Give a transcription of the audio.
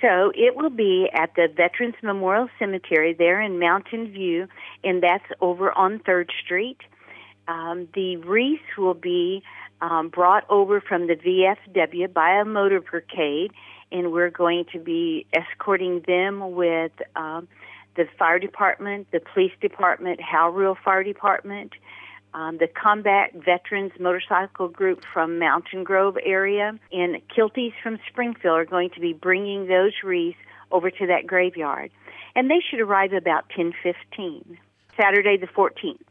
So it will be at the Veterans Memorial Cemetery there in Mountain View, and that's over on 3rd Street. The wreaths will be brought over from the VFW by a motor brigade, and we're going to be escorting them with the fire department, the police department, Howrell Fire Department, the Combat Veterans Motorcycle Group from Mountain Grove area, and Kilties from Springfield are going to be bringing those wreaths over to that graveyard. And they should arrive about 10:15, Saturday the 14th.